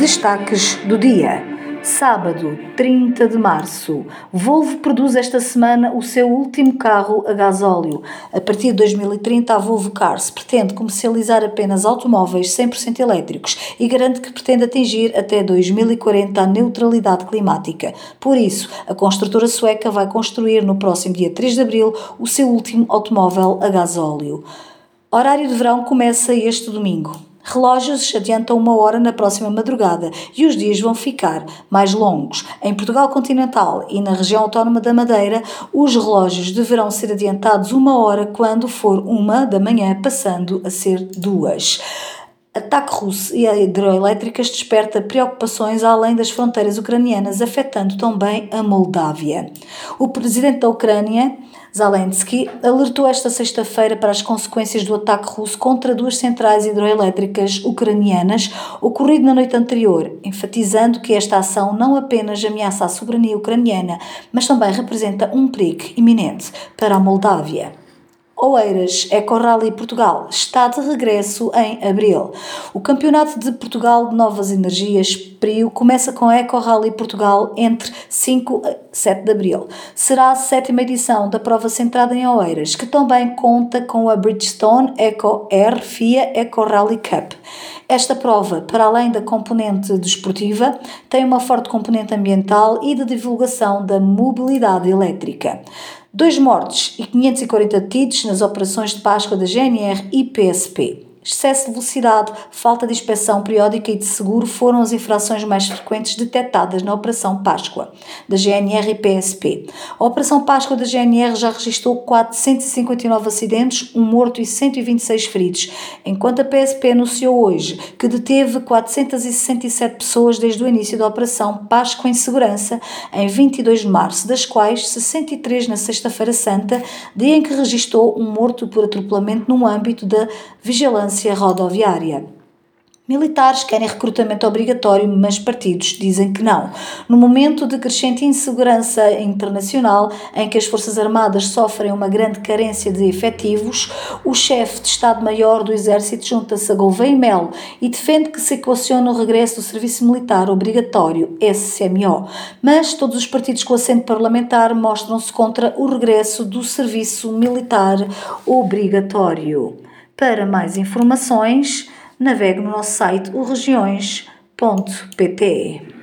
Destaques do dia. Sábado, 30 de março. Volvo produz esta semana o seu último carro a gasóleo. A partir de 2030, a Volvo Cars pretende comercializar apenas automóveis 100% elétricos e garante que pretende atingir até 2040 a neutralidade climática. Por isso, a construtora sueca vai construir no próximo dia 3 de abril o seu último automóvel a gasóleo. Horário de verão começa este domingo. Relógios adiantam 1 hora na próxima madrugada e os dias vão ficar mais longos. Em Portugal continental e na região autónoma da Madeira, os relógios deverão ser adiantados 1 hora quando for 1 da manhã, passando a ser 2. Ataque russo e a hidroelétricas desperta preocupações além das fronteiras ucranianas, afetando também a Moldávia. O presidente da Ucrânia, Zelensky, alertou esta sexta-feira para as consequências do ataque russo contra 2 centrais hidroelétricas ucranianas ocorrido na noite anterior, enfatizando que esta ação não apenas ameaça a soberania ucraniana, mas também representa um perigo iminente para a Moldávia. Oeiras Eco Rally Portugal está de regresso em abril. O Campeonato de Portugal de Novas Energias, PRIO, começa com a Eco Rally Portugal entre 5 e 7 de abril. Será a 7ª edição da prova centrada em Oeiras, que também conta com a Bridgestone Eco Air FIA Eco Rally Cup. Esta prova, para além da componente desportiva, tem uma forte componente ambiental e de divulgação da mobilidade elétrica. 2 mortos e 540 detidos nas operações de Páscoa da GNR e PSP. Excesso de velocidade, falta de inspeção periódica e de seguro foram as infrações mais frequentes detectadas na Operação Páscoa da GNR e PSP. A Operação Páscoa da GNR já registrou 459 acidentes, 1 morto e 126 feridos, enquanto a PSP anunciou hoje que deteve 467 pessoas desde o início da Operação Páscoa em Segurança em 22 de março, das quais 63 na Sexta-feira Santa, dia em que registrou um morto por atropelamento no âmbito da vigilância rodoviária. Militares querem recrutamento obrigatório, mas partidos dizem que não. No momento de crescente insegurança internacional, em que as Forças Armadas sofrem uma grande carência de efetivos, o chefe de Estado-Maior do Exército junta-se a Gouveia Melo e defende que se equacione o regresso do serviço militar obrigatório, SMO. Mas todos os partidos com assento parlamentar mostram-se contra o regresso do serviço militar obrigatório. Para mais informações, navegue no nosso site oregiões.pt.